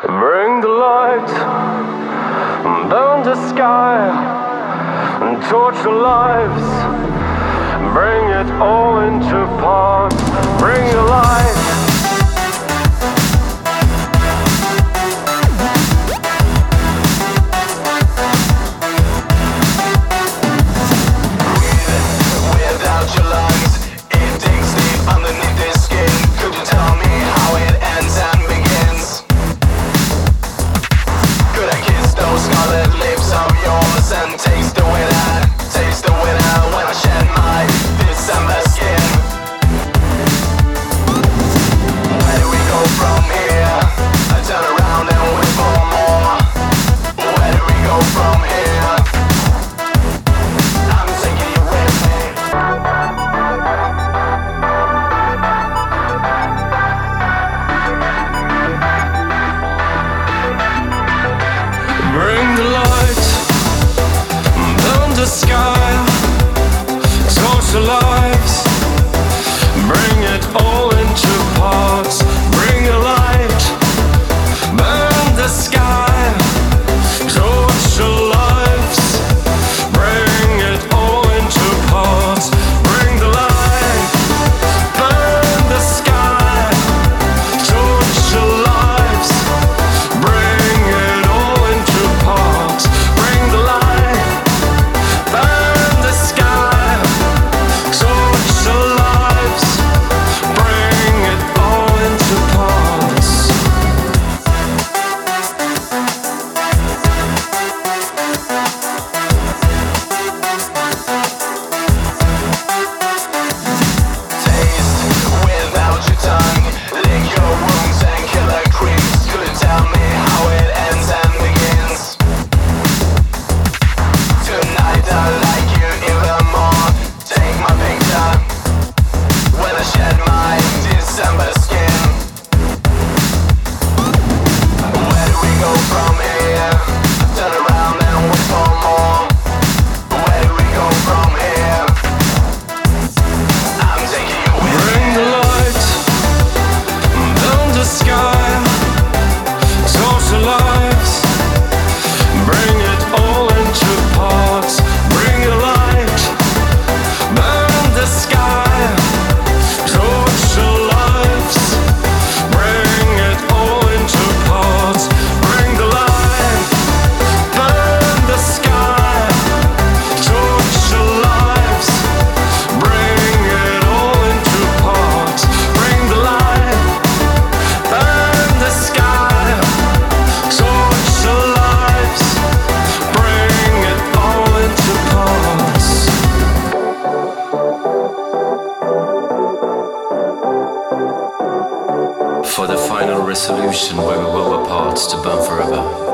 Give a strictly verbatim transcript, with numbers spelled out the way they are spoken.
Bring the light, burn the sky, and torch the lives. Bring it all into parts. Bring the light. Without your lungs, it digs deep underneath this skin. Could you tell me how it ends and begins? Could I kiss those scarlet lips of yours and taste the winter, taste the winter when I shed my December skin? Where do we go from here? I turn around and wait for more. Where do we go from here? I'm taking you with me. Bring the light, burn the sky, torch the lives, bring it all into parts. Bring the light, burn the sky, torch the lives, bring it all into parts. Bring the light, burn the sky, torch the lives, bring it all into parts. Bring the light, burn the sky, torch the lives, bring it all into parts. Taste without your tongue, lick your wounds and killer creeps. Couldn't tell me how it ends and begins. Tonight I like you even more. Take my picture when I shed my December skin. Where do we go from here? Turn around and wait for more. Where do we go from here? I'm taking you with me. Bring the light, burn the sky, torch the lives, bring it all into parts. Bring the light, burn the sky, torch the lives, bring it all into parts. Bring the light, burn the sky, torch the lives, bring it all into parts. Bring the light, burn the sky, torch the lives, bring it all into parts. For the final resolution where we will apart to burn forever.